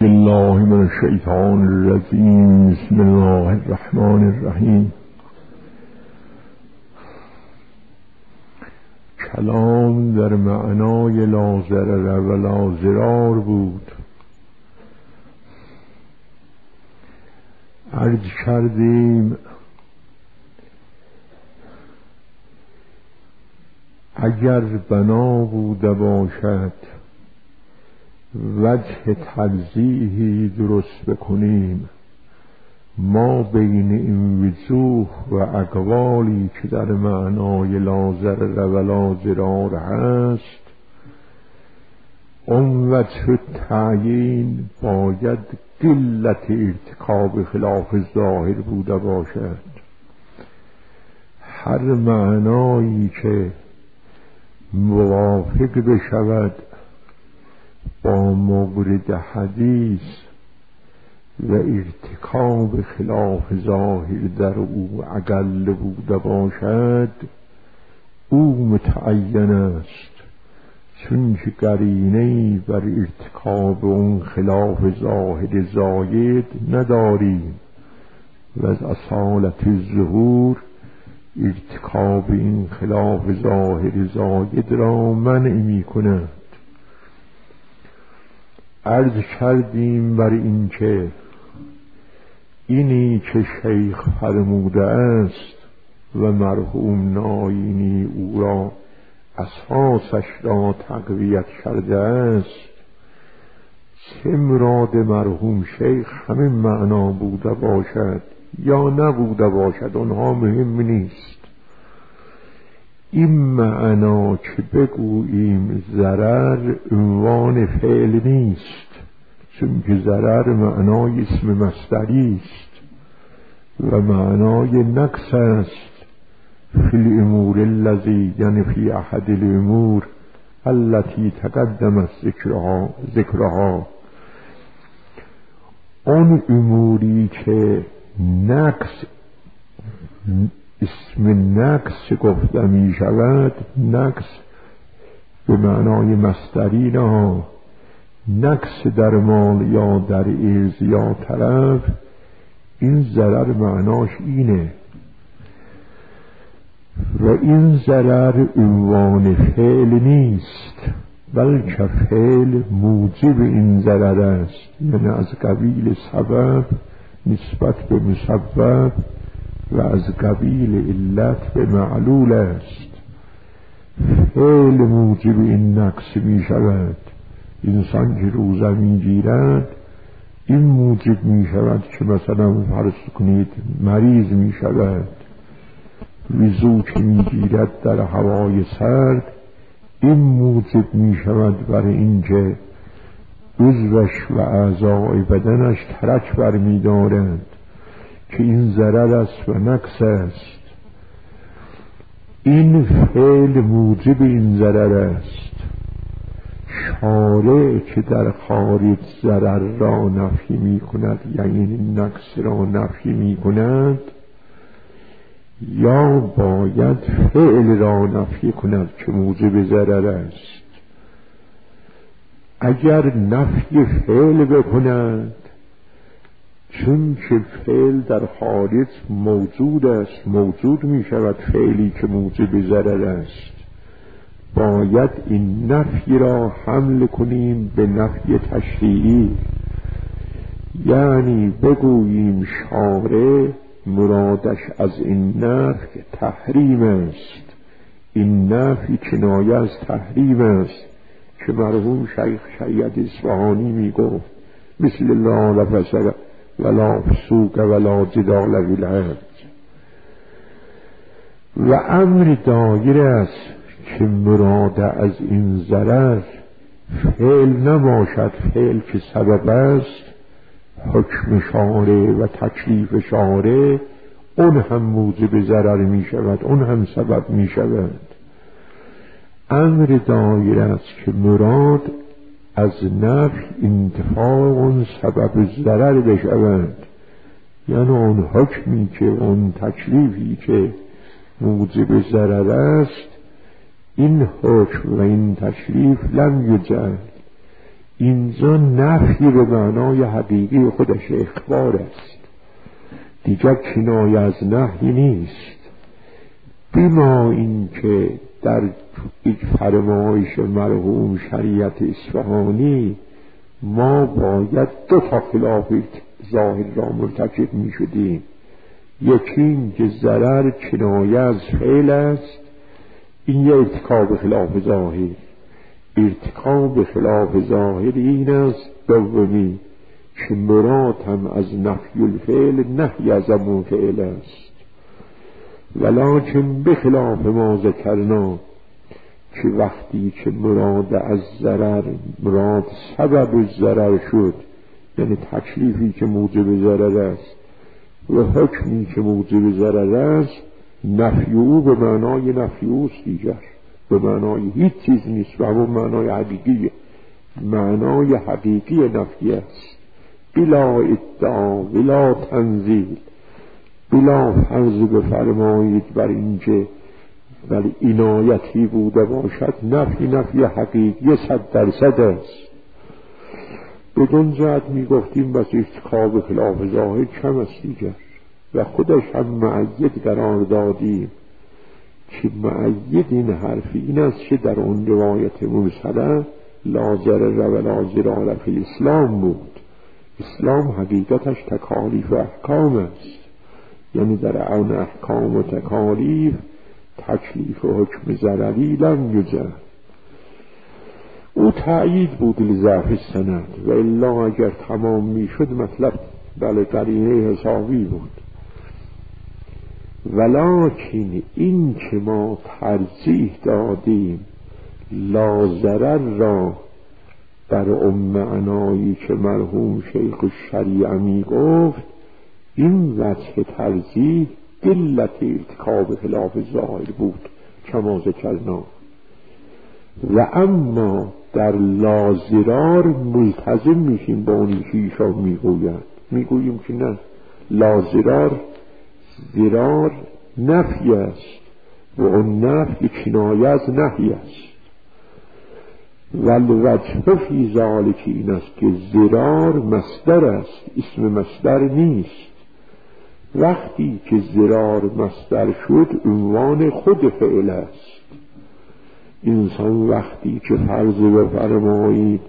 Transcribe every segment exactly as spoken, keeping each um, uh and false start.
بالله من الشیطان الرجیم. بسم الله الرحمن الرحیم. کلام در معنای لا ضرر و لا ضرار بود. عرض کردیم اگر بنا بوده باشد وجه ترجیحی درست بکنیم ما بین این وجوه و اقوالی که در معنای لا ضرر و لا ضرار هست، اون وجه تعیین باید قلت ارتکاب خلاف ظاهر بوده باشد. هر معنایی که موافق بشود با مورد حدیث و ارتکاب خلاف ظاهر در او اقل بوده باشد او متعین است، چون که قرینه‌ای بر ارتکاب اون خلاف ظاهر زاید نداریم و از اصالت ظهور ارتکاب این خلاف ظاهر زاید را منع می کند. عرض کردیم بر این که اینی که شیخ فرموده است و مرحوم ناینی او را اساسش را تقویت کرده است، چه مراد مرحوم شیخ همین معنا بوده باشد یا نبوده باشد اونها مهم نیست. این معنا که بگوییم ضرر عنوان فعل نیست، چون که ضرر معنای اسم مصدری است و معنای نقص است. فی الامور الذی یعنی فی احد الامور التي تقدمت ذکرها ذکرها اون اموری که نقص اسم نقص گفته می شود، نقص به معنای مصدری نه، نقص در مال یا در عرض یا طرف، این ضرر معناش اینه و این ضرر عنوان فعل نیست بلکه فعل موجب این ضرر است، یعنی از قبیل سبب نسبت به مسبب و از قبیل علت به معلول است. فعل موجب این نقص می شود. انسان که روزه می گیرد این موجب می شود که مثلا فرض کنید مریض می شود. وضو که می گیرد در هوای سرد این موجب می شود برای اینکه عضوش و اعضای بدنش ترک بر می دارند که این ضرر است و نقص است. این فعل موجب این ضرر است. شارع که در خارج ضرر را نفی می کند یعنی نقص را نفی می کند یا باید فعل را نفی کند که موجب ضرر است. اگر نفی فعل بکند، چون که فعل در خارج موجود است، موجود می شود فعلی که موجب ضرر است، باید این نفی را حمل کنیم به نفی تشریعی، یعنی بگوییم شارع مرادش از این نفی تحریم است. این نفی کنایه از تحریم است که مرحوم شیخ شیعت اصفهانی می گفت مثل لا رفث ولا فسوق ولا جدال فی الارض. و امر دایر است که مراد از این ضرر فعل نباشد، فعل که سبب است، حکم شارع و تکلیف شارع اون هم موجب ضرر می شود، اون هم سبب می شود. امر دایر است که مراد از نفی انتفاع اون سبب ضرر بشود، یعنی اون حکمی که اون تکلیفی که موجب ضرر است این حکم و این تکلیف لم یجعل اینجا نفی به معنای حقیقی خودش اخبار است، دیگر کنایه از نهی نیست. بما این که در یک فرمایش مرحوم شریعت اصفهانی ما باید دو تا خلاف ظاهر را مرتکب می شدیم. یکی این که ضرر کنایه از فعل است، این یه ارتکاب خلاف ظاهر. ارتکاب خلاف ظاهر این است دومی که مراد هم از نفی الفعل نهی از همون فعل است. ولکن بخلاف ما ذکرنا که وقتی که مراد از ضرر مراد سبب ضرر شد، یعنی تکلیفی که موجب ضرر است و حکمی که موجب ضرر است، نفی او به معنای نفی اوست، دیگر به معنای هیچ چیز نیست و همون معنای حقیقیه. معنای حقیقی نفی است، بلا ادعا بلا تنزیل، بلا فرض بفرمایید بر اینکه ولی عنایتی بوده باشد. نفی نفی حقیقی صد درصد است. بدون جهت می گفتیم بس ارتکاب خلاف ظاهر کم است دیگر و خودش هم مؤید قرار دادیم که مؤید این حرف این است که در اون روایت مرسله لا ضرر و لا ضرار فی اسلام بود. اسلام حقیقتش تکالیف و احکام است، یعنی در اون احکام و تکالیف تکلیف و حکم ضرری لم یوجد. او تأیید بود لضعف سند و الا اگر تمام می شد مطلب بله قرینه حسابی بود. ولکن این که ما ترجیح دادیم لا ضرر را بر اون معنایی که مرحوم شیخ الشریعه می گفت، این وجه ترجیح قلت ارتکاب خلاف ظاهر بود کما ذکرنا. و اما در لا ضرار ملتزم میشیم با اونی که ایشان میگویند. میگوییم که نه، لا ضرار ضرار نفی است و اون نفی کنایه از نهی است. والوجه فی ذلک این است که ضرار مصدر است، اسم مصدر نیست. وقتی که ضرار مصدر شد عنوان خود فعل است. انسان وقتی که فرض بفرمایید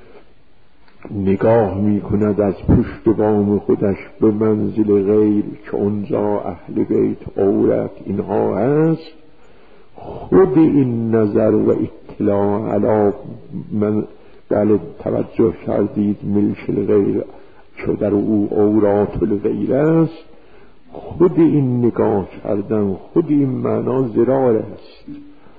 نگاه می کند از پشت بام خودش به منزل غیر که اونجا اهل بیت عورت اینها هست، خود این نظر و اطلاع علی من بله توجه کردید ملک الغیر که در او عورات الغیر است، خود این نگاه کردن خود این معنا ضرار است.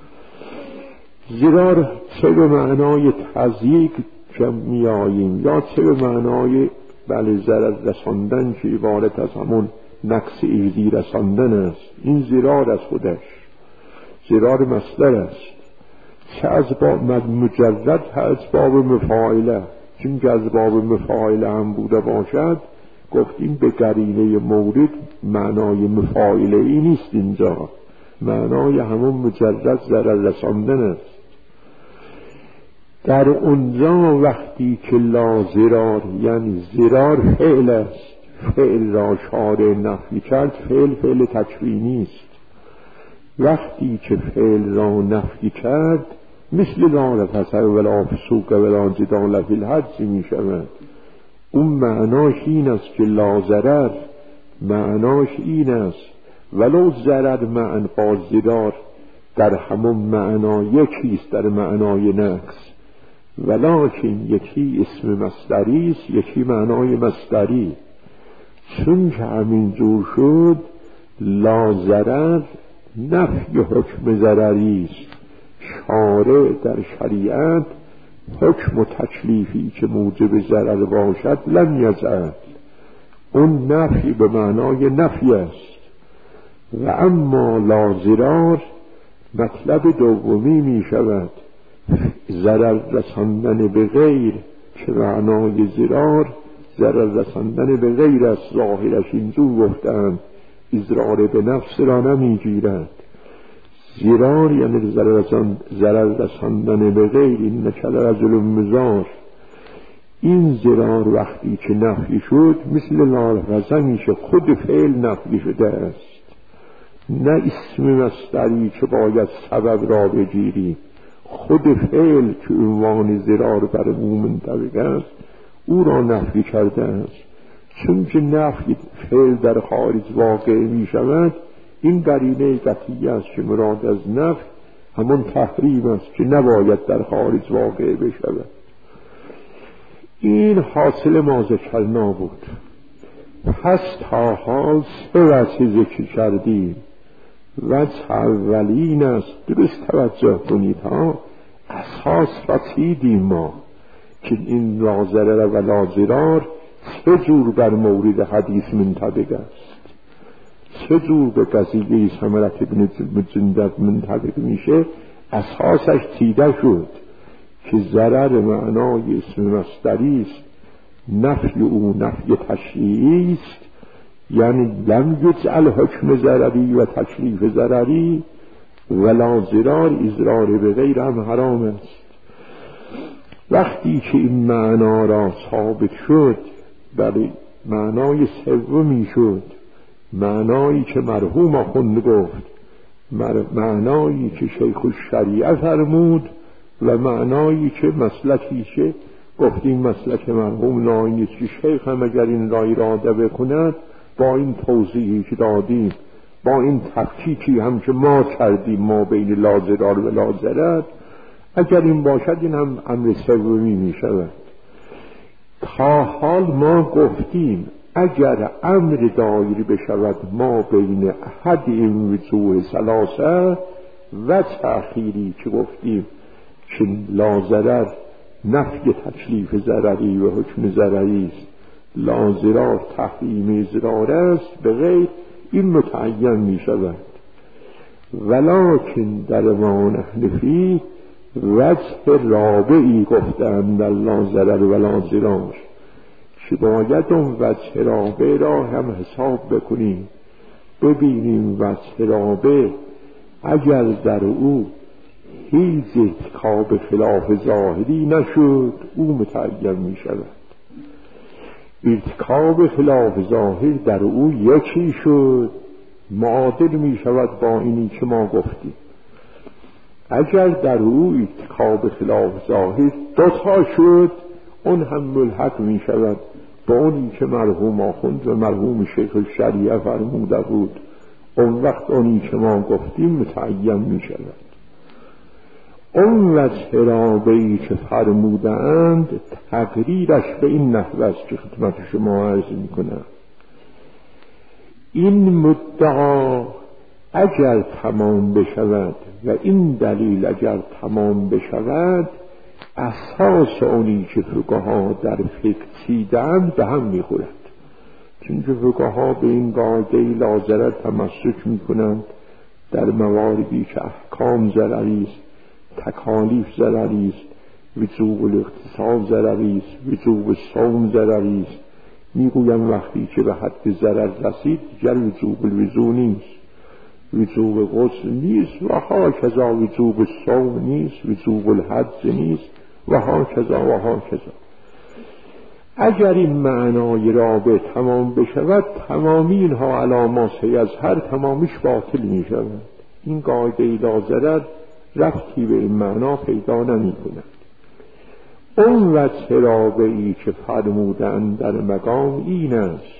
ضرار چه به معنای تضییق که می آییم یا چه به معنای بله ضرر رساندن که عبارت از همون نقص ایزی رساندن است، این ضرار از خودش ضرار مصدر است. چه از باب مجرد از باب مفاعله، چون که از باب مفاعله هم بوده باشد گفتیم به قرینه مورد معنای مفاعله ای نیست، اینجا معنای همون مجرد ضرر رساندن است. در اونجا وقتی که لا ضرار یعنی ضرار فعل است، فعل را شارع نفی کرد، فعل فعل تکوینی است. وقتی که فعل را نفی کرد مثل لا رفث ولا فسوق ولا جدال فی الحج می شود. اون معناش این است که لا ضرر معناش این است ولو ضرر معن با ضرار در همون معنا یکیست، در معنای نقص، ولکن یکی اسم مصدری است یکی معنای مصدری. چون که همین جور شد لا ضرر نفی حکم ضرری است. شارع در شریعت حکم و تکلیفی که موجب ضرر باشد لم یجعل، اون نفی به معنای نفی است. و اما لا ضرار مطلب دومی می شود ضرر رساندن به غیر، که معنای ضرار ضرر رساندن به غیر است. ظاهرش اینجور گفتند اضرار به نفس را نمی گیرد. ضرار یعنی ضرر رساندن به غیر، این نکل رجل مزار. این ضرار وقتی که نفی شد مثل لالغزنی که خود فعل نفی شده است، نه اسم مصدری که باید سبب را بگیری، خود فعل که عنوان ضرار بر او منطبق است او را نفی کرده است. چون که نفی فعل در خارج واقع می شود، این قرینه قطعی است که مراد از نفی همون تحریم است که نباید در خارج واقع بشود. این حاصل ما ذکرنا بود. پس تا حال سه وجه ذکر کردیم. وجه اولین است، درست توجه کنید ها، اساس رسیدیم ما که این لا ضرر و لا ضرار چه جور بر مورد حدیث منطبق است، چه جور به قضیه ثمرة ابن جندب منطبق میشه. اساسش دیده شد که ضرر معنای اسم مصدری است، نفی او نفی تشریعی است، یعنی لم یجعل حکم ضرری و تکلیف ضرری ولا ضرار، اضرار به غیر هم حرام است. وقتی که این معنا را ثابت شد، برای معنای سومی شد، معنایی که مرحوم آخوند گفت، معنایی که شیخ الشریعه فرمود و معنایی که مسلکی که گفتیم مسلک مرحوم ناییست که شیخ هم اگر این را اراده بکند با این توضیحی که دادیم، با این تفکیکی هم که ما کردیم ما بین لا ضرار و لا ضرر، اگر این باشد این هم امر سومی می شود. تا حال ما گفتیم اگر امر دایری بشود ما بین احد این وجوه ثلاثه و تأخیری که گفتیم که لا ضرر نفی تکلیف ضرری و حکم ضرری است، لا ضرار تحریم ضرار است، به غیر این متعین می شود. ولکن در ما نحنفی وجه رابعی گفتند در لا ضرر و لا ضرار که باید اون وجه رابع را هم حساب بکنیم، ببینیم وجه رابع اگر در او هیچ ارتکاب خلاف ظاهری نشد او متعین می شود. ارتکاب خلاف ظاهر در او یکی شد معادل می شود با اینی که ما گفتیم. اگر در او ارتکاب خلاف ظاهر دوتا شد اون هم ملحق می شود با اونی که مرحوم آخوند و مرحوم شیخ الشریعه فرموده بود، اون وقت اونی که ما گفتیم متعین می شود. اون وجه رابعی که فرمودند تقریرش به این نحو است که خدمت شما عرض می کنم. این مدعا اگر تمام بشود و این دلیل اگر تمام بشود، اساس اونی که فقها در فقه چیدند به هم می خورد. چون که فقها به این قاعده لا ضرر تمسک می کنند در مواردی که احکام ضرری است، تکالیف ضرری است، وجوب الاغتسال ضرری است، وجوب صوم ضرری است. میگویم وقتی که به حد ضرر رسید دیگر وجوب الوضو نیست، وجوب غسل نیست و ها کذا، وجوب صوم نیست، وجوب الحج نیست و ها کذا و ها کذا. اگر این معنای رابع تمام بشود تمامی اینها علاماتی از هر تمامیش باطل می شود. این قاعده لا ضرر ربطی به این معنا پیدا نمی کند. اون وجه رابعی که فرمودند در مقام این است،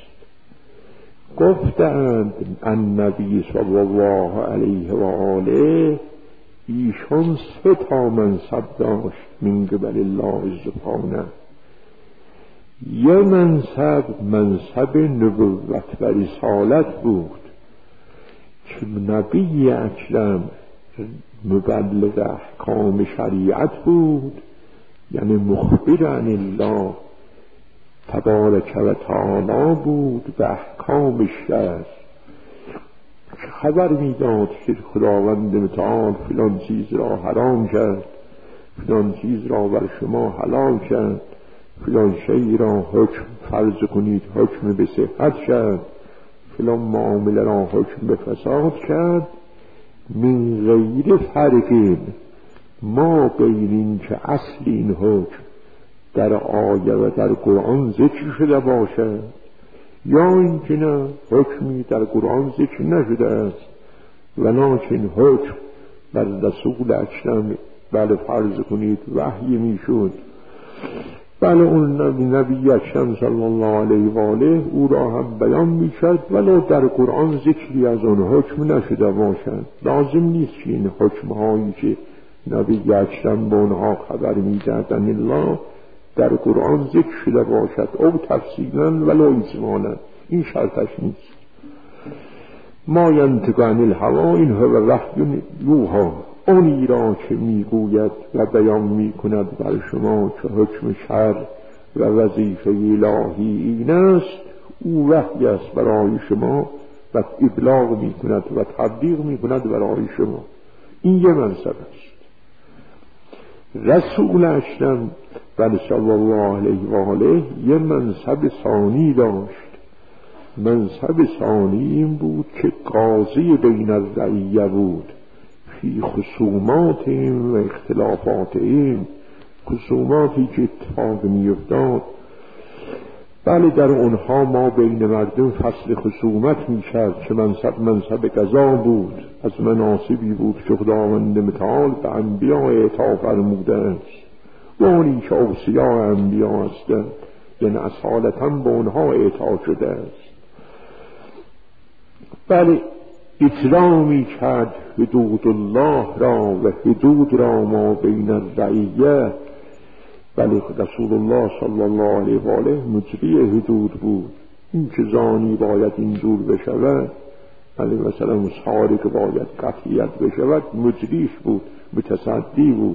گفتند النبی صلی الله علیه و آله ایشون سه تا منصب داشت من قبل الله سبحانه. یه منصب منصب نبوت و رسالت بود که نبی اکرم مبلغ احکام شریعت بود، یعنی مخبر عن الله تبارک و تعالی بود به احکام شرع، که خبر میداد که خداوند متعال فلان چیز را حرام کرد، فلان چیز را بر شما حلال کرد، فلان شیء را حکم فرض کنید حکم به صحت کرد، فلان معامله را حکم به فساد کرد. من غیر فرق ما بین این که اصل این حکم در آیه و در قرآن ذکر شده باشد، یا اینکه نه حکمی در قرآن ذکر نشده است ولکن حکم بر رسول اکرم بله فرض کنید وحی میشد، بله اون نبی, نبی اکرم صلی الله علیه و آله او را هم بیان میشد، ولو در قرآن ذکری از اون حکم نشده باشد. لازم نیست که این حکم هایی که نبی اکرم به اونها خبر میدادن الله در قرآن ذکر شده باشد او تفصیلا ولو اجمالا، این شرطش نیست. ما ینطق عن الهوی ان هو وحی یوحی، اونی را که میگوید و بیان میکند بر شما که حکم شرع و وظیفه الهی این است، او وحی است برای شما و ابلاغ میکند و تبلیغ میکند برای شما. این یه منصب است. رسول اکرم صلی الله علیه و آله یه منصب ثانی داشت. منصب ثانی این بود که قاضی بین الرعیه بود فی خصوماتهم و اختلافاتهم، خصوماتی که اتفاق میافتاد بله در اونها ما بین مردم فصل خصومت میشد که منصب منصب قضا بود، از مناصبی بود که خداوند متعال به انبیاء اعطا فرموده است و اونی که اوصیاء انبیاء هستند یعنی اصالتا به اونها اعطا شده است. بله اطلاع می کرد حدود الله را و حدود را ما بین الرعیه. بله رسول الله صلی الله علیه و آله مجری حدود بود. این که زانی باید اینجور بشود، بله مثلا ساری که باید قطعیت بشود مجریش بود، متصدی بود.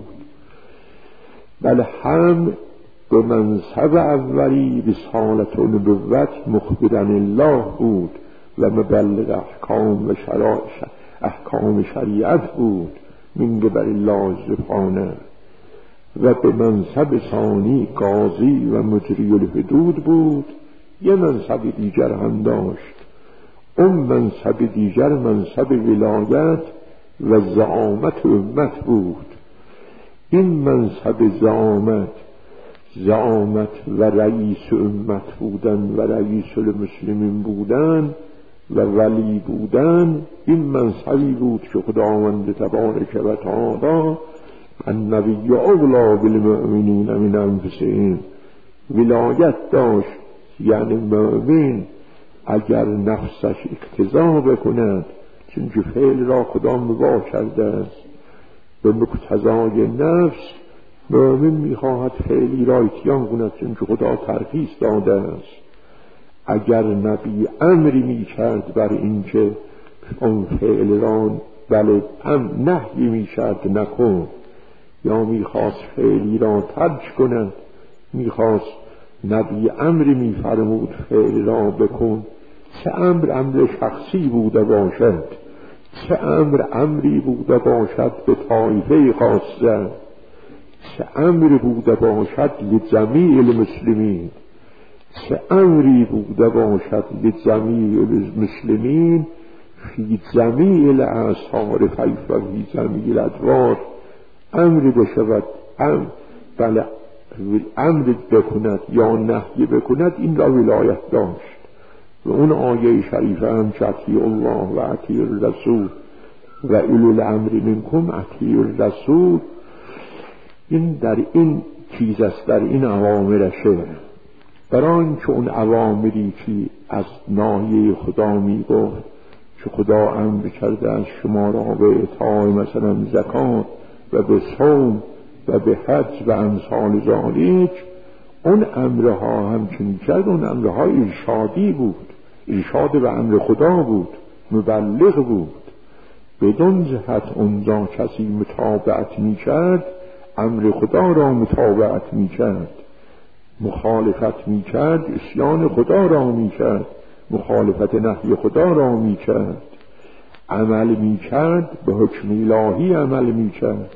بله هم به منصب اولی رسالت و نبوت مخبرن الله بود و مبلغ احکام و شرایع احکام شریعت بود من قبل الله سبحانه، و به منصب ثانی قاضی و مجری الحدود بود. یه منصب دیگر هم داشت، اون منصب دیگر منصب ولایت و زعامت امت بود. این منصب زعامت زعامت و رئیس امت بودن و رئیس المسلمین بودن و ولی بودن، این منصبی بود که خداوند تبارک و تعالی النبی اولی بالمؤمنین من انفسهم ولایت داشت. یعنی مؤمن اگر نفسش اقتضا بکند، چون که فعل را خدا مباح کرده است، به مقتضای نفس مؤمن میخواهد فعلی را اتیان کند چون که خدا ترخیص داده است. اگر نبی امری میکرد بر این که اون فعل را بله هم نهی میکرد نکن، یا میخواست فعلی را ترک کند، میخواست نبی امری میفرمود فعل را بکن، چه امر امر شخصی بوده باشد، چه امر امری بوده باشد به طایفه خاصه، چه امری بوده باشد لجمیع المسلمین، چه امری بوده باشد لجمیع المسلمین فی جمیع الاعصار فیف و فی جمیع الادوار، امری بشود ام بله امر بکند یا نهی بکند، این را ولایت داشت. و اون آیه شریفه هم که اطیعوا الله و اطیعوا الرسول و اولو الامر منکم اطیعوا الرسول، این در این چیز است، در این اوامرشه. برای اینکه اون اوامری که از ناحیه خدا می گفت که خدا امر کرده از شما را به اعطای مثلا زکات و به صوم و به حج و امثال ذالک، اون امرها هم که میکرد اون امرها ارشادی بود، ارشاد به امر خدا بود، مبلغ بود. بدون جهت اونجا کسی متابعت میکرد امر خدا را متابعت میکرد، مخالفت میکرد عصیان خدا را میکرد، مخالفت نهی خدا را میکرد، عمل میکرد به حکم الهی عمل میکرد.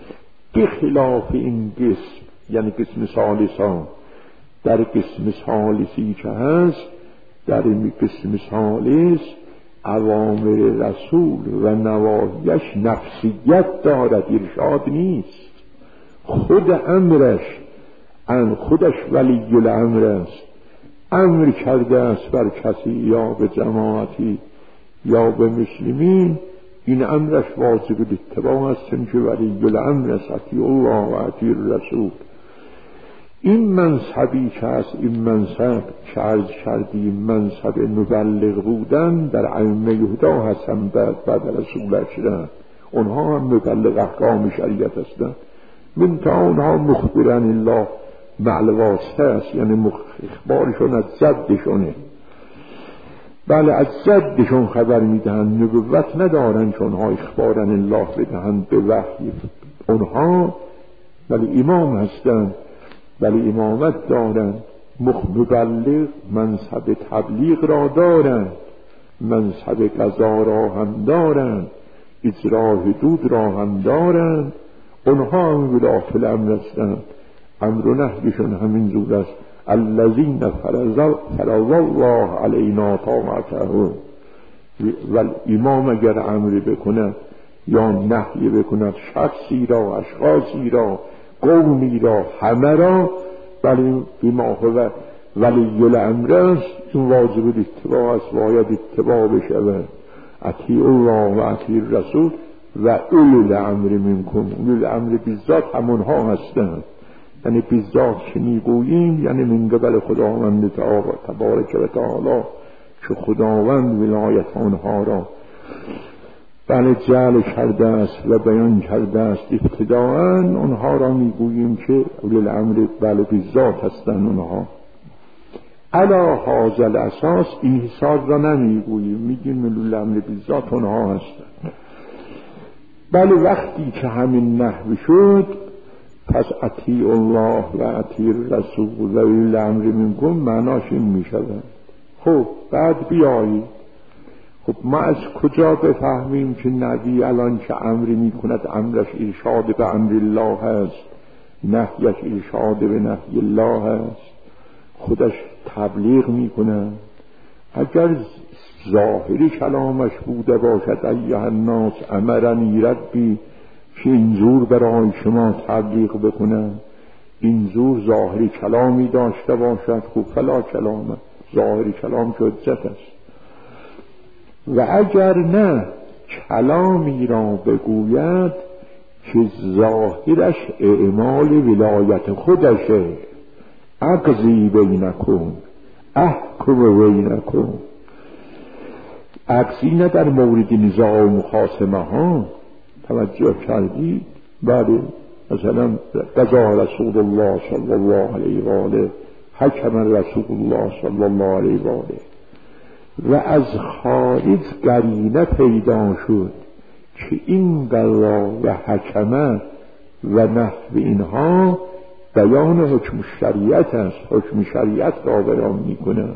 بخلاف این قسم، یعنی قسم ثالثا، در قسم ثالثی که هست، در این قسم ثالث اوامر رسول و نواهیش نفسیت دارد، ارشاد نیست. خود امرش ان خودش ولی الامر است، امر کرده است بر کسی یا به جماعتی یا به مسلمین، این امرش واجب اتباع است که ولی الامر است، اطیع الله و اطیع الرسول. این منصبی که از این منصب که عرض کردیم منصب مبلغ بودن در ائمه یهودا هستن، بعد بعد رسول اکرم اونها هم مبلغ احکام شریعت هستند. منتها اونها مخبرن الله معل واسطه است، یعنی اخبارشون از جدشونه. بله از جدشون خبر میدهند، نبوت ندارن چون ها اخبارن الله بدهند به وحی اونها، ولی امام هستند، ولی امامت دارن. مبلغ منصب تبلیغ را دارند، منصب قضا را هم دارند، اجرای حدود را هم دارند. اونها هم ولاة الامر هستند. امر و نهیشون همین زود است. الذین فرض الله علینا طاعته. و امام اگر امر بکند یا نهی بکند شخصی را، اشخاصی را، قومی را، همه را، ولی بما هو ولی الامر است، این واجب اتباع است، باید اتباع بشود. اطیع الله و اطیع الرسول و اولو الامر منکم. اولو الامر بالذات همونها هستند، یعنی بالذات که میگوییم یعنی من قبل خداوند تبارک و تعالی که خداوند ولایت آنها را بله جعل کرده است و بیان کرده است. ابتداءً اونها را میگوییم که اولو الامر بله بالذات هستند. اونها علا هذا الاساس این حساب را نمیگوییم، میگیم اولو الامر بالذات اونها هستند. بله وقتی که همین نحوی شد پس اطیع الله و اطیع الرسول و اولو الامر منکم معناش این میشود. خب بعد بیایید، خب ما از کجا بفهمیم که نبی الان که امری میکند امرش ارشاد به امر الله است، نهیش ارشاد به نهی الله است، خودش تبلیغ میکند؟ اگر ظاهری کلامش بوده باشد ایها الناس امرنی ربی که اینجور برای شما تبلیغ بکنند، اینجور ظاهری کلامی داشته باشد، خب فلا کلامه، ظاهری کلام که حجت است. و اگر نه کلامی را بگوید که ظاهرش اعمال ولایت خودشه، اقضی بینکم احکم بینکم، اقضی نه در مورد نزاع و مخاصمه ها، توجه کردید؟ بله مثلا قضا رسول الله صلی الله علیه و آله، حکم رسول الله صلی الله علیه و آله، و از خارج قرینه پیدا شد که این قضا و حکمه و نحو اینها بیان حکم شریعت است، حکم شریعت را بیان می کند.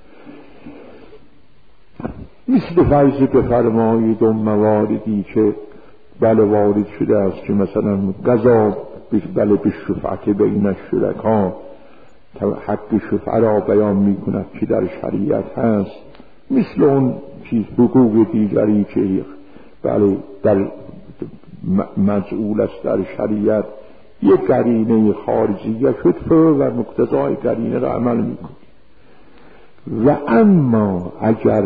مثل فرض بفرمایید اون مواردی که بله وارد شده است که مثلا قضا بله به شفعت بین الشرکا، حق شفعه را بیان می کند که در شریعت هست، مثل اون چیز حقوق دیگری که بله در مجعول است در شریعت، یک قرینه خارجیه شد و مقتضای قرینه را عمل می کند. و اما اگر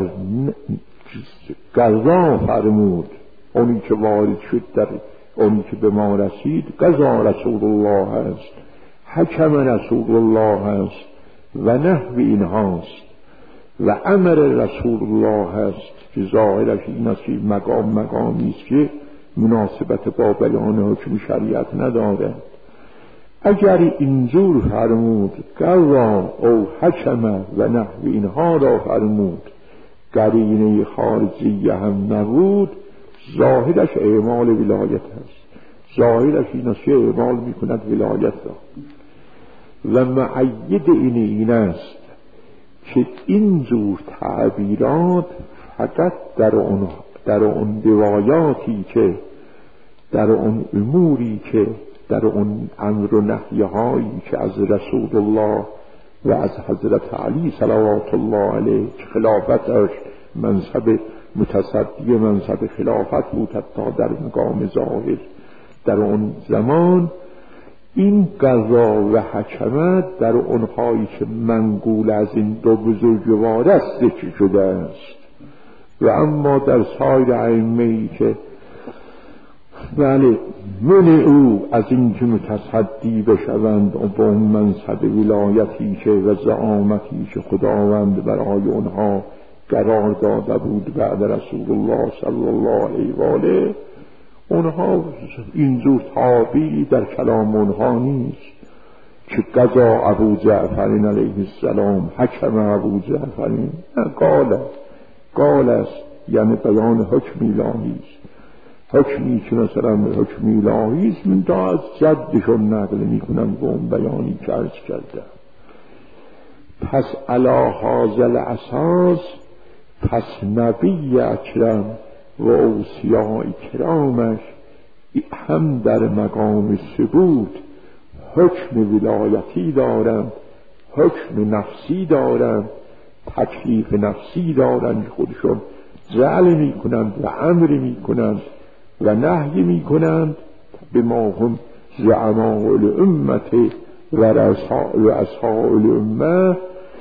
قضا فرمود، اونی که وارد شد در اونی که به ما رسید قضا رسول الله است، حکم رسول الله است و نحو اینهاست، و امر رسول الله است که ظاهرش این است که مقام مقامی است که مناسبت با بیان حکم شریعت ندارد. اگر اینجور فرمود قضا او حکم و نحو اینها را فرمود، قرینه خارجی هم نبود، ظاهرش اعمال ولایت است، ظاهرش این است که اعمال می کند ولایت را. و معید این این است که اینجور تعبیرات فقط در اون در اون روایاتی که در اون اموری که در اون امر و نهی‌هایی که از رسول الله و از حضرت علی صلوات الله علیه که خلافتش منصب متصدی منصب خلافت بود حتی در مقام ظاهر در اون زمان، این قضا و حکمت در اونهایی که منقول از این دو بزرگوار است ذکر شده است. و اما در سایر ائمه‌ای که بله من او از این که متصدی بشوند و به اون منصب ولایتی که و زعامتی که خداوند برای اونها قرار داده بود بعد رسول الله صلی الله علیه و آله، اونها اینجور تابعی در کلام اونها نیست که قضا ابو جعفر علیه السلام حکم ابو جعفر قال قال است، یعنی بیان حکم الهی است. حکمی که مثلا حکم الهی است من تا از جدشون نقل میکنم به اون بیانی که عرض کردم. پس علی هذا الاساس پس نبی اکرم و اوصیاء کرامش هم در مقام ثبوت حکم ولایتی دارند، حکم نفسی دارند، تکلیف نفسی دارند، خودشون جعل می کنند و امر می کنند و نهی می کنند به ما هم زعماء الامت و رؤساء الامه.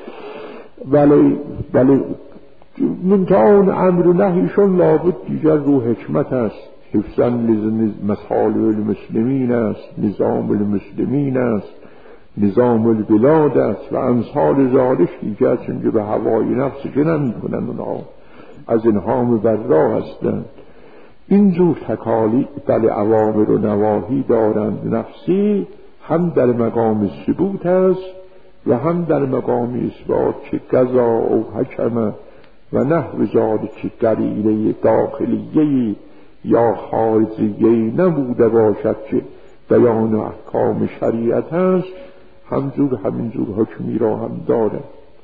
ولی ولی منتهان امر و نهیشون لابد دیگر رو حکمت است، حفظاً مصالح المسلمین است، نظام المسلمین است، نظام البلاد است و امثال ذالک دیگر، چون که به هوای نفس که نمی کنند، اونها از انهام بر راه هستند. اینجور تکالیف بل اوامر و نواهی دارند نفسی، هم در مقام ثبوت است و هم در مقام اثبات که قضا و حکم و نحو ذالک قرینه داخلیه یا خارجیه نبوده باشد که بیان احکام شریعت است، همجور همینجور حکمی را هم داره.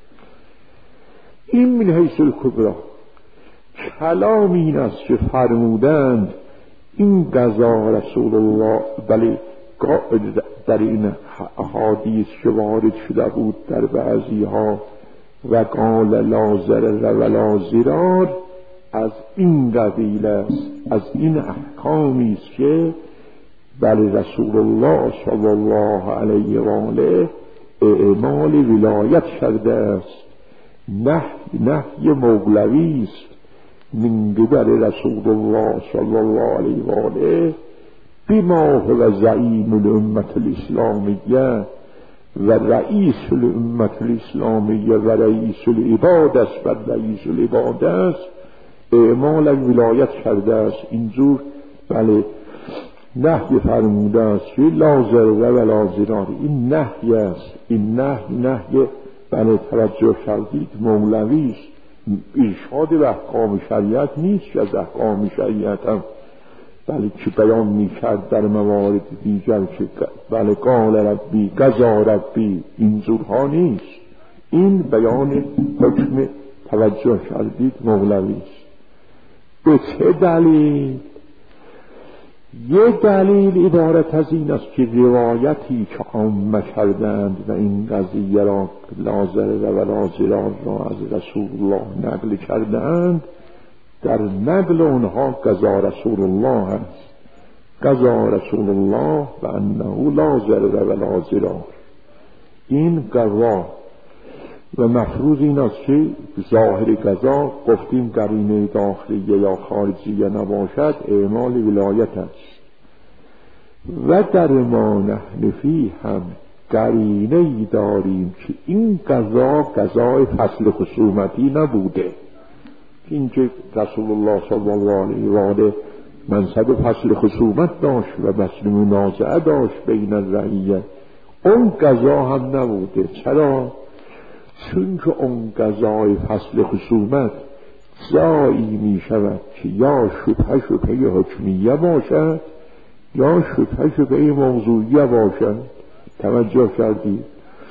این من حیث الکبری. کلام این است که فرمودند این قضا رسول الله بله در این احادیث که وارد شده بود در بعضی ها و قال لا ضرر ولا ضرار، از این قبیل است، از این احکامی است که بله رسول الله صلی الله علیه و آله اعمال ولایت کرده است. نهی نهی مولوی است من قبل رسول الله صلی الله علیه و آله بما هو زعیم الامت الاسلامیه و رئیس الامت الاسلامیه و رئیس العباد است و رئیس العباد است، اعمال ولایت کرده است. اینجور بله نهی فرموده است که لا ضرر ولا ضرار. این نهی است، این نهی نهی بله توجه کردید مولوی است، ارشاد به احکام شریعت نیست که از احکام شریعت هم بله که بیان می کرد در موارد دیگر که بله قال ربی قضا ربی، اینجورها نیست. این بیان حکم توجه کردید مولوی است. به چه دلیل؟ یه دلیل عبارت از این است که روایتی که عامه کردند و این قضیه را لا ضرر ولا ضرار را از رسول الله نقل کردند، در نقل اونها قضا رسول الله است، قضا رسول الله و انه لا ضرر ولا ضرار. این قضا و مفروض این است که ظاهر قضا گفتیم قرینه داخلیه یا خارجیه نباشد، اعمال ولایت است. و در ما نحن فیه هم قرینه داریم که این قضا قضای فصل خصومتی نبوده، این که رسول الله صلی الله علیه و آله منصب فصل خصومت داشت و فصل منازعه داشت بین الرعیه، اون قضا هم نبوده. چرا؟ چون که اون قضای فصل خصومت جایی می شود که یا شبهه شبهه حکمیه باشد یا شبهه شبهه موضوعیه باشد. توجه کردید؟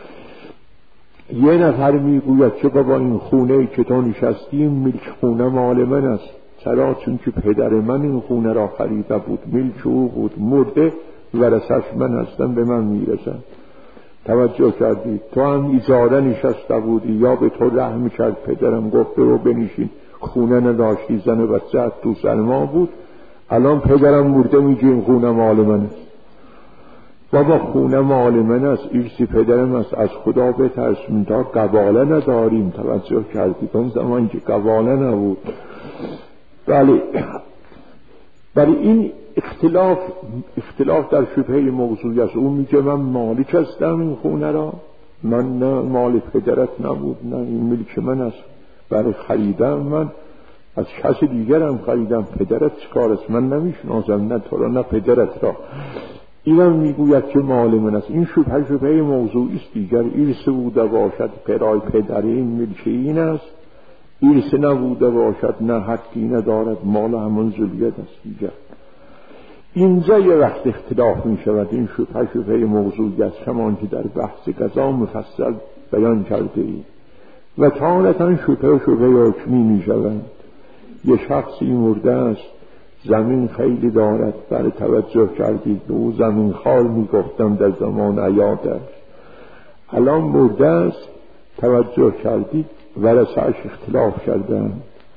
یه نفر می گوید که بابا این خونه که تو نشستیم ملک خونه مال من است. چرا؟ چون که پدر من این خونه را خریده بود، ملک او بود، مرده ورثش من هستم، به من میرسن. توجه کردید؟ تو هم اجاره نشسته بودی یا به تو رحم کرد پدرم گفت برو بنشین، خونه نداشتی، زن و بچه تو سر ما بود، الان پدرم مرده میگه این خونه مال من است. بابا خونه مال من است، ارث پدرم است، از خدا بترس، تا قباله نداریم. توجه کردید اون زمان که قباله نبود. ولی ولی این اختلاف اختلاف در شبهه موضوعی است. اون میگه من مالک هستم این خونه را، من نه مال پدرت نبود، نه این ملک من است، برای خریدم من از کسی دیگرم خریدم، پدرت چکار است؟ من نمیشناسم نه تو را نه پدرت را. اینم میگوید که مال من است. این شبهه شبهه موضوعی است دیگر. ارث بوده باشد قرای پدری این ملک این است، ارث نبوده باشد نه حقی ندارد، مال همون ذریت است دیگر. اینجا یه وقت اختلاف می شود. این شبهه شبهه موضوعی است، همان که در بحث قضا مفصل بیان کرده ایم. و تارتاً شبهه شبهه حکمی می شود. یه شخصی مرده است، زمین خیلی دارد، برای توجه کردید به او زمین خال می گفتم در زمان حیات است، الان مرده است، توجه کردید ورثه‌اش اختلاف کردن.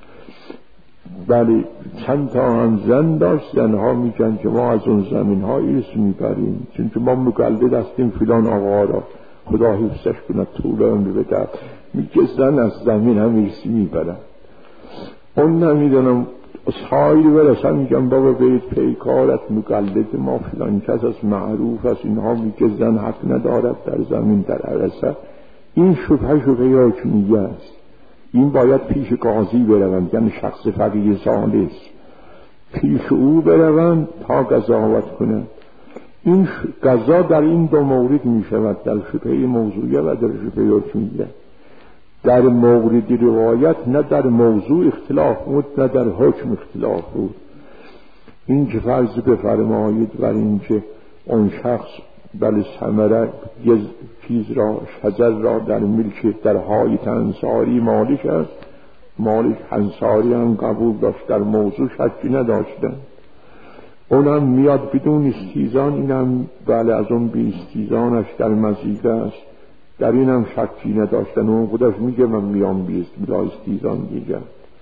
بله چند تا هم زن داشت، زنها میگن که ما از اون زمین ها ارث میبریم، چون که ما مقلد هستیم فلان آقا را، خدا حفظش کند طول عمر بده. میگه زن از زمین هم ارث میبرن. اون نمیدونم اصحایی ورثه میگن بابا برید پیکارت، مقلد ما فلان کس از معروف است، اینها میگه زن حق ندارد در زمین در عرصه. این شبهه شبهه حکمیه است. این باید پیش قاضی بروند، یعنی شخص فقیه ثالث پیش او بروند تا قضاوت کنند. این قضا در این دو مورد می شود، در شبهه موضوعیه و در شبهه حکمیه. در مورد روایت نه در موضوع اختلاف بود نه در حکم اختلاف بود. این که فرض بفرمایید بر این که اون شخص بله ثمره یه چیز را شجر را در ملک در حایط انصاری مالک است، مالک انصاری هم قبول داشت، در موضوع شکی نداشتن. اونم میاد بدون استیزان، اینم بله از اون بی استیزانش در مزیده است، در اینم شکی نداشتن. اون خودش میگه من میام بی استیزان دیگر.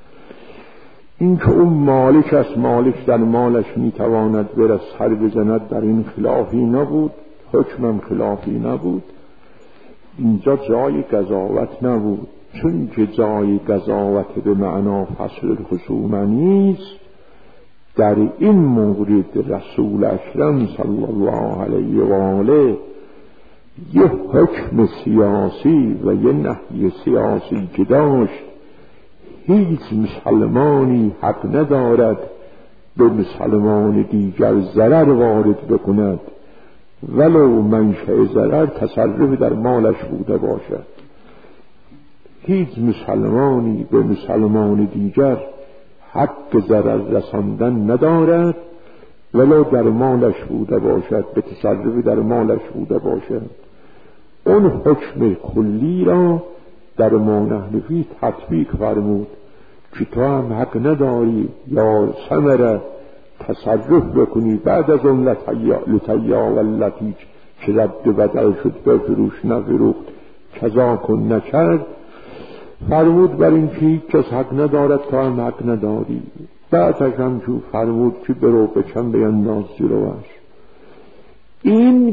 این که اون مالک است، مالک در مالش میتواند بر سر بزند، در این خلافی نبود، حکمم خلافی نبود. اینجا جای قضاوت نبود، چون که جای قضاوت به معنا فصل الخصومه نیست. در این مورد رسول اکرم صلی الله علیه و آله یه حکم سیاسی و یه نهی سیاسی که داشت، هیچ مسلمانی حق ندارد به مسلمان دیگر ضرر وارد بکند، ولو منشأ ضرر تصرف در مالش بوده باشد. هیچ مسلمانی به مسلمان دیگر حق ضرر رساندن ندارد، ولو در مالش بوده باشد، به تصرف در مالش بوده باشد. اون حکم کلی را در ما نحنفی تطبیق فرمود که تو هم حق نداری یا ثمره تصرف بکنی، بعد از اون لطیا و لطیج که رد بدل شد بفروش نفروخت کذا کن نکرد، فرمود بر این که کس حق ندارد تا هم حق نداری. بعدش هم چون فرمود که برو بکن بینداز زیروش. این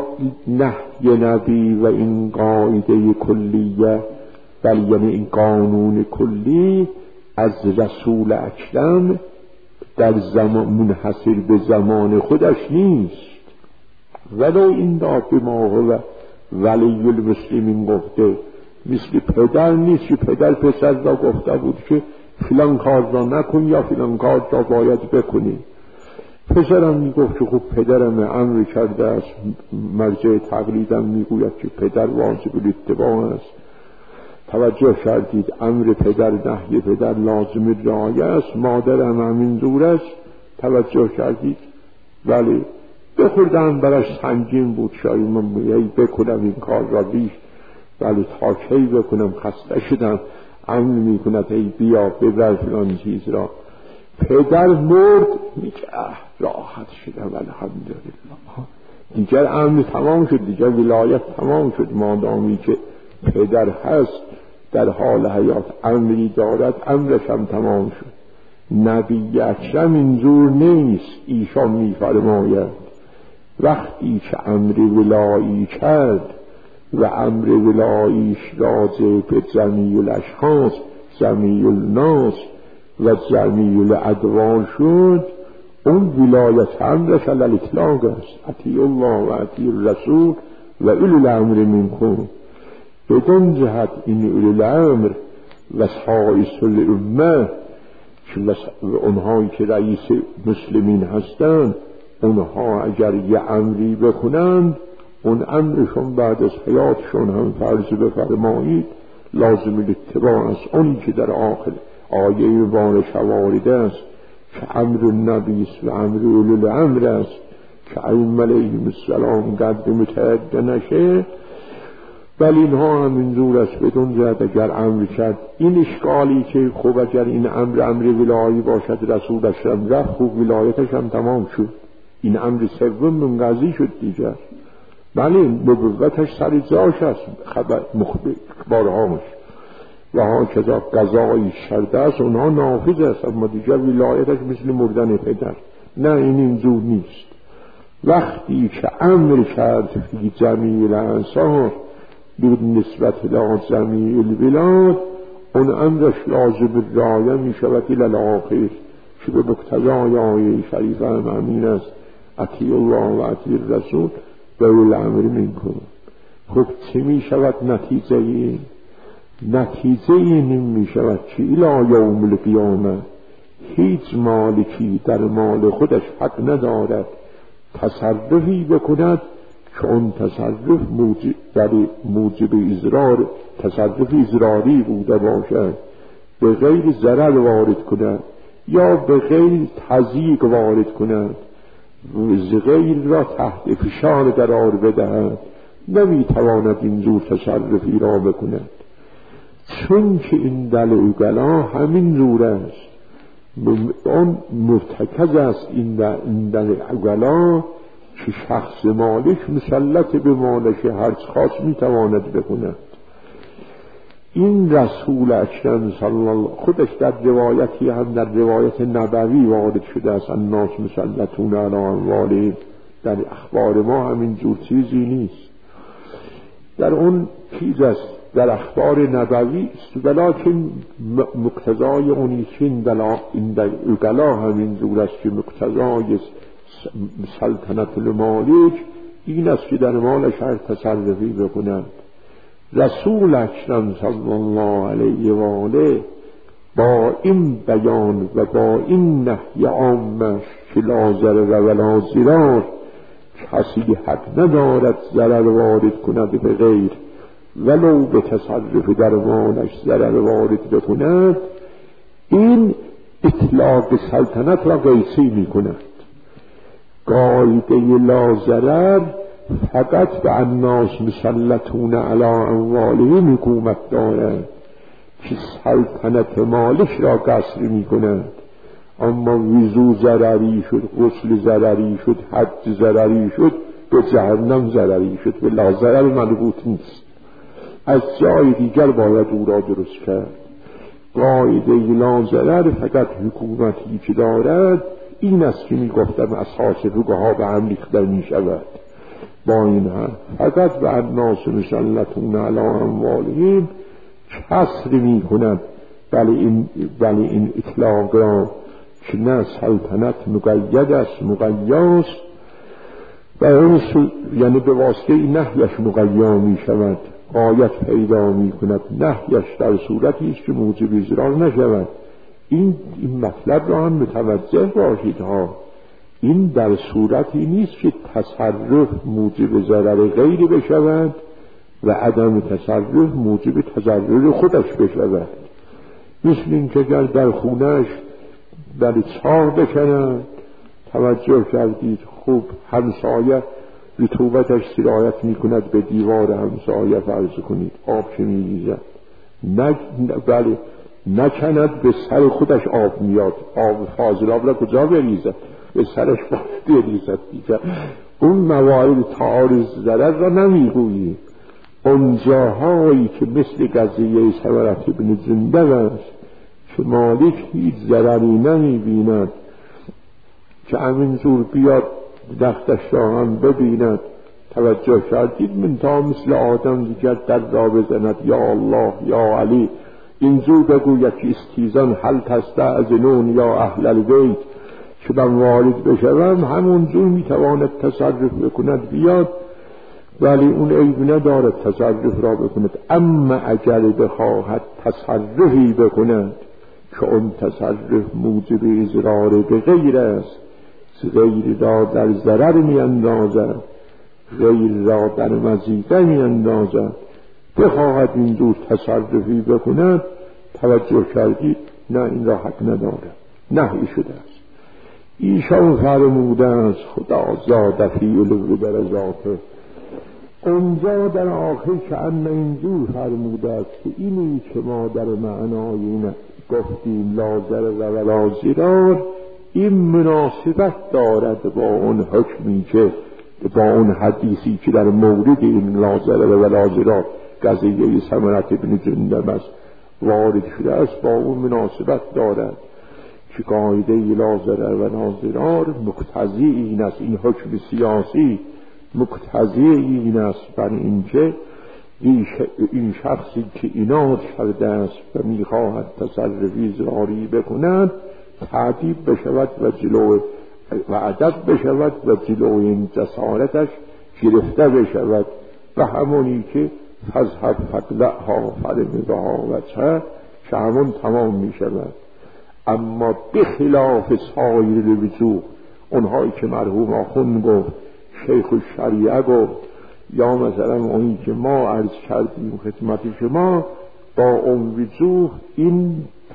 نهی نبی و این قاعده کلیه، بل یعنی این قانون کلی از رسول اکرم در زمان منحصر به زمان خودش نیست. ولو این دا به ما هو ولی المسلمین گفته، مثل پدر نیست که پدر پسر را گفته بود که فلان کار را نکن یا فلان کار را باید بکنی. پسرم میگفت که خب پدرم امر کرده است، مرجع تقلیدم میگوید که پدر واجب الاتباع است. توجه کردید، امر پدر نهی پدر لازم رعایت است، مادرم همین دور است. توجه کردید، ولی بخوردم براش سنگین بود، شاید من میایی بکنم این کار را بیش، ولی تا کی بکنم، خسته شدم. امر میکند ای بیا ببر فلان چیز را. پدر مرد، میگه راحت شدم الحمدلله، دیگر امر تمام شد، دیگر ولایت تمام شد. مادامی که پدر هست در حال حیات امری دارد، امرش هم تمام شد. نبی اکرم اینجور نیست. ایشان میفرماید وقتی که امر ولایی کرد و امر ولاییش راجع به جمیع الاشخاص، جمیع الناس و جمیع الادوار شد، اون ولایت امرش علی الاطلاق است. اطیع الله و اطیع الرسول و اولی الامر منکم. بدون جهت این اولی الامر و سایس الامه که اونهایی که رئیس مسلمین هستند، اونها اگر یه امری بکنند، اون امرشون بعد از حیاتشون هم فرض بفرمایید لازم اتباع است. اونی که در آخر آیه بارش وارده است که امر النبی و امر اولی الامر است که ائمه علیهم السلام قدر متعد نشه، ولی اینها هم اینجور است بدون جهت اگر امر کرد. این اشکالی که خب اگر این امر امر ولایی باشد رسولش هم رفت، خوب ولایتش هم تمام شد، این امر سوم منقضی شد دیگر. بله نبوتش سر جاش است، خبر مخبرهاش و ها کذا قضایی شرده است اونها نافذ است، اما دیگر ولایتش مثل مردن پدر. نه این اینجور نیست. وقتی که امر کرد فی جمیع الانصار بدون نسبت الى جمیع البلاد، اون امرش لازم رعایه می شود الی الاخر که به مقتضای آیه شریفه هم امین است اطیع الله و اطیع الرسول و اولی الامر منکم. خب چه می شود نتیجه این؟ نتیجه این می شود که الی یوم القیامه هیچ مالکی در مال خودش حق ندارد تصرفی بکند که اون تصرف موجب در موجب اضرار، تصرف اضراری بوده باشد، به غیر ضرر وارد کند یا به غیر تضییق وارد کند، غیر را تحت فشار قرار بدهد، نمیتواند اینجور تصرفی را بکند. چون که این دل اوگلا همین جور است، اون مرتکز است این دل اوگلا که شخص مالک مسلط به مالک هر خاص میتواند بکند. این رسول اکرم صلی الله خودش در روایتی هم در روایت نبوی وارد شده است الناس مسلطون علی اموالهم، در اخبار ما همین جور چیزی نیست، در اون چیز است در اخبار نبوی است، ولیکن مقتضای اونیشین این در اوگلا همین جور است که مقتضای سلطنت المالک این است که در مالش هر تصرفی بکنند. رسول اکرم صلی الله علیه و آله با این بیان و با این نهی عامش که لا ضرر ولا ضرار، کسی حق ندارد ضرر وارد کند به غیر ولو به تصرف در مالش ضرر وارد بکند، این اطلاق سلطنت را قیسی می کند. قاعده لا ضرر فقط به الناس مسلطون علی اموالهم حکومت دارد که سلطنت مالک را قصر می کند، اما وضو ضرری شد، غسل ضرری شد، حج ضرری شد، به جهنم ضرری شد، به لا ضرر مربوط نیست، از جای دیگر باید او را درست کرد. قاعده لا ضرر فقط حکومتی که دارد این است که می گفتم اساس فقها به هم ریخته می شود. با این هم فقط به الناس مسلطون علی اموالهم کسر می کند، بله این, بله این اطلاق را که نه سلطنت مقید است، مقیاست و اون یعنی به واسطه نهیش مقیا می شود، غایت پیدا می کند. نهیش در صورتی است که موجب اضرار نشود. این, این مطلب را هم متوجه باشید ها، این در صورتی نیست که تصرف موجب ضرر غیری بشود و عدم تصرف موجب تضرر خودش بشود. مثل این که اگر در خونهش در چاه بکنند، توجه کردید خوب همسایه رطوبتش سرایت می کند به دیوار همسایه، فرض کنید آب که می ریزد، نه بله نکند به سر خودش آب میاد، آب فاضل آب را کجا بریزد؟ به سرش بریزد دیگر. اون موارد تعارض ضرر را نمیگویی. اون جاهایی که مثل قضیه ثمرة ابن جندب است که مالک هیچ ضرری نمیبیند که همینجور بیاد دستش را هم ببیند. توجه کردید؟ من تا مثل آدم دیگر در را بزند یا الله یا علی، این زو بگوید که استیزان هل تستأذنون یا اهل البیت، که من وارد بشوم همون زو میتواند تصرف بکند بیاد، ولی اون عیب ندارد تصرف را بکند. اما اگر بخواهد تصرفی بکند که اون تصرف موجب اضرار به غیر است، غیر را در ضرر می اندازد، غیر را در مضیقه می اندازد، بخواهد این دور تصرفی بکند، توجه کردید؟ نه، این را حق ندارد، نهی شده است. ایشان فرموده است خدا زاد فی علو درجاته، اونجا در آخر که ان اینجور فرموده است که اینی که ما در معنای این گفتیم لا ضرر ولا ضرار، این مناسبت دارد با اون حکمی که با اون حدیثی که در مورد این لا ضرر ولا ضرار قضیه ثمرة بن جندب است وارد شده است، با اون مناسبت دارد که قاعده لا ضرر ولا ضرار مقتضی این است، این حکم سیاسی مقتضی این است بر اینکه این شخصی که ایناد کرده است و میخواهد تصرفی ضراری بکند تعدیب بشود و جلو و ادب بشود و جلو این جسارتش گرفته بشود، و همونی که فذهب فقلعها فرمها و چه که همون تمام میشود. اما بخلاف سایر الوجوه، اونهایی که مرحوم آخوند گفت، شیخ الشریعه گفت، یا مثلا اونی که ما عرض کردیم خدمت شما، با اون وجوه این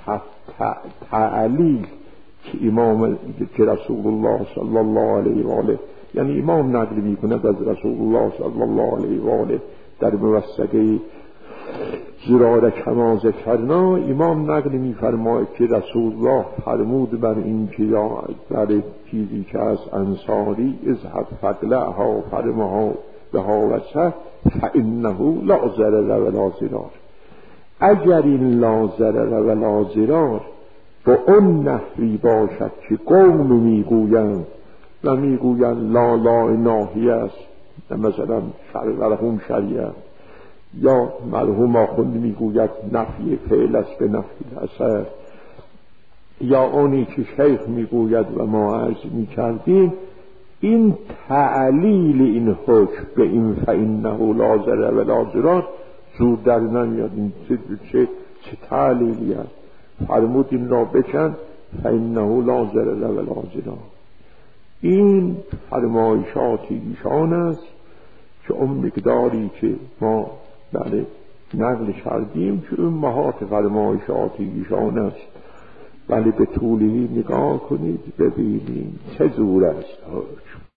تعلیل که امام که رسول الله صلی الله علیه و آله، یعنی امام نقل میکند از رسول الله صلی الله علیه و آله در موثقه زرار کما ذکرنا، امام نقل میفرماید که رسول الله فرمود بر این که یا بر چیزی که از انصاری اذهب فقلعها فرمها بها و چه فانه لا ضرر ولا ضرار. اگر این لا ضرر ولا ضرار با اون نحوی باشد که قوم میگویند و میگویند لا لا ناهی است، مثلا مرحوم شریعه، یا مرحوم آخوند میگوید نفی فعل است به نفی اثر، یا اونی که شیخ میگوید و ما عرض میکردیم، این تعلیل این حکم به این فإنه لا ضرر ولا ضرار زور در نمیاد. این چه, چه, چه تعلیلی است؟ فرمود این را بکن فإنه لا ضرر ولا ضرار. این فرمایشات ایشان است که اون مقداری که ما بله نقل کردیم که اون مهات فرمایشات ایشان است، ولی به طولی نگاه کنید ببینید چه زور است.